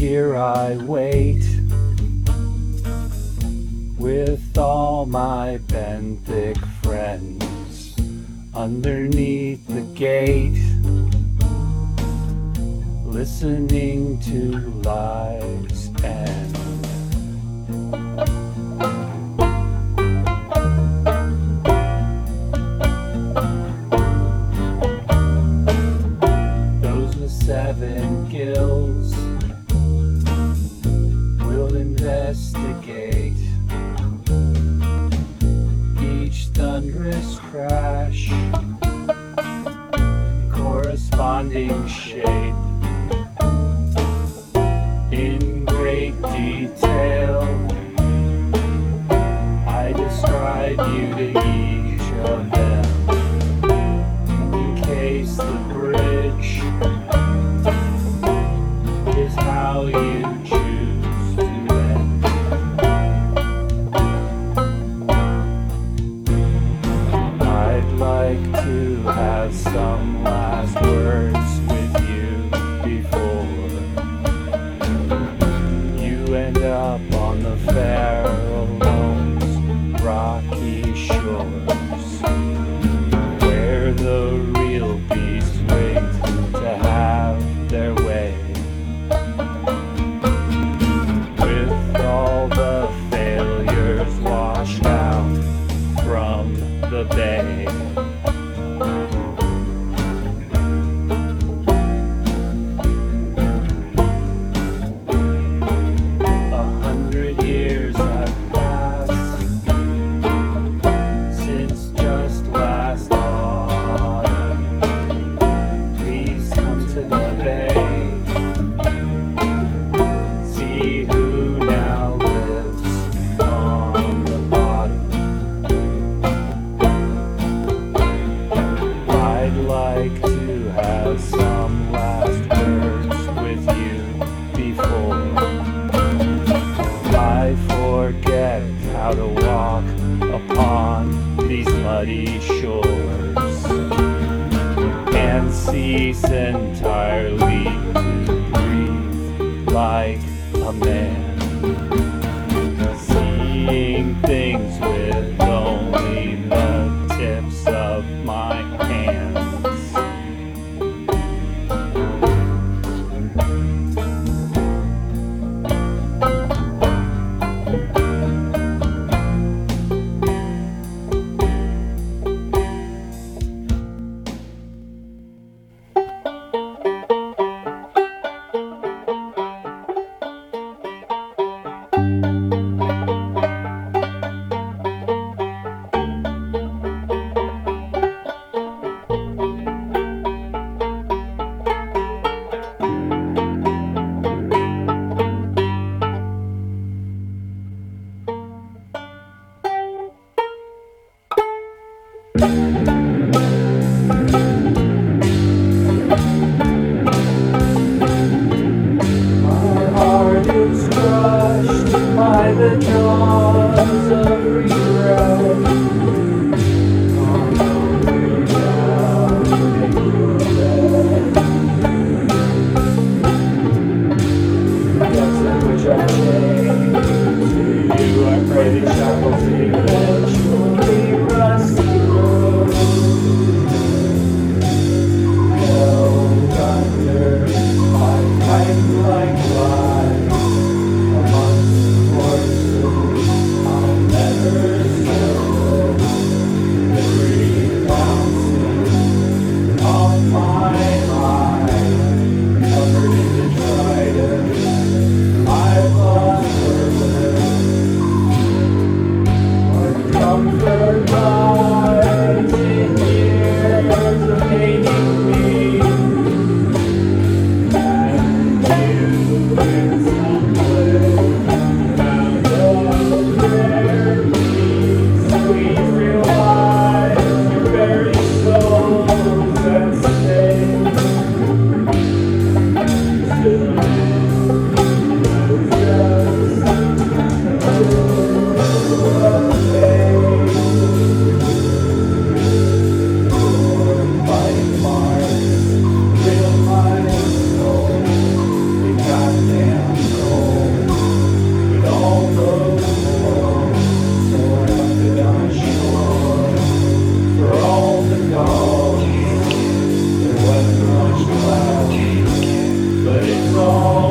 here I wait with all my benthic friends underneath the gate, listening to lives end. Those with 7 gills will investigate each thunderous crash, corresponding shape. In great detail, I describe you to each of them, in case the bridge is how you choose to end. I'd like to have some last words with you before end up on the Farallone's rocky shores, where the real beasts wait to have their way, with all the failures washed out from the bay. Some last words with you before I forget how to walk upon these muddy shores and cease entirely to breathe like a man, seeing things with only the tips of my hands. it's all